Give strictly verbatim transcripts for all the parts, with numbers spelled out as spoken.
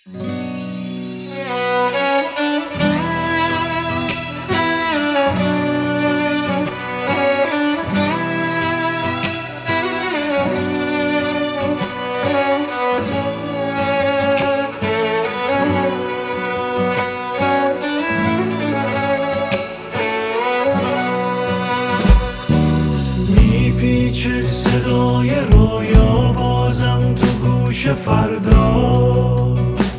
میپیچه صدای رویا بازم تو گوش فردا،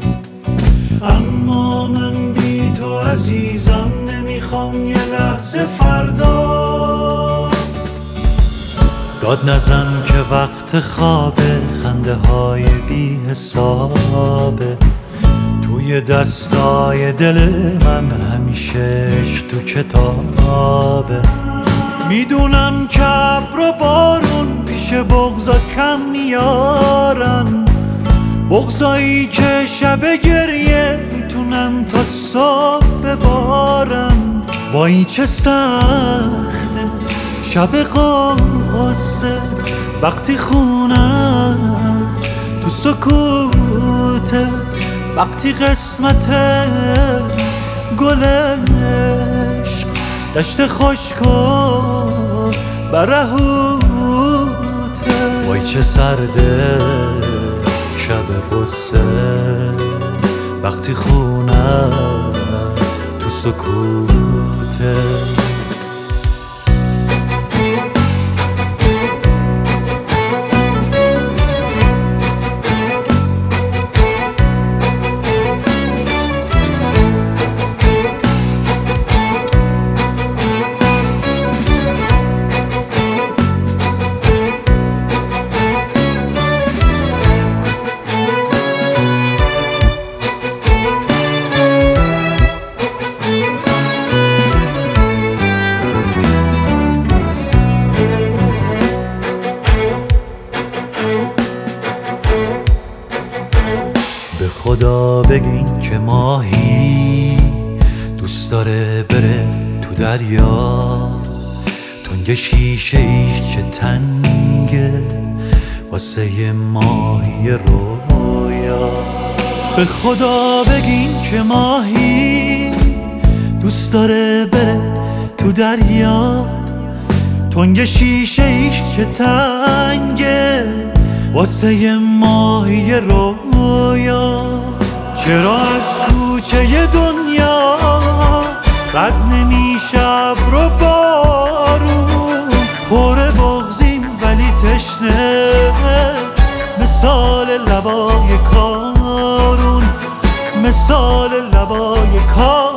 اما من بی تو عزیزم نمیخوام یه لحظه فردا. داد نزن که وقت خوابه، خنده های بی حسابه توی دستای دل من، همیشه عشق تو کتابه. میدونم که ابر و بارون پیش بغضا کم میارن، بغضایی که شب گریه میتونن تا صبح ببارن. وای چه سخته شب قاسه وقتی خونم تو سکوته، وقتی قسمت گلش دشت خشک و برهوته. وای چه سرده شب غصه وقتی خونم تو سکوته. به خدا بگین که ماهی دوست داره بره تو دریا، تنگ شیشه ای که تنگه واسه ماهی رویا. به خدا بگین که ماهی دوست داره بره تو دریا، تنگ شیشه ای که تنگه واسه ماهی رویا. چرا از کوچه دنیا رد نمیشه ابر و بارون، پر بغضیم ولی تشنه مثال لبای کارون، مثال لبای کارون.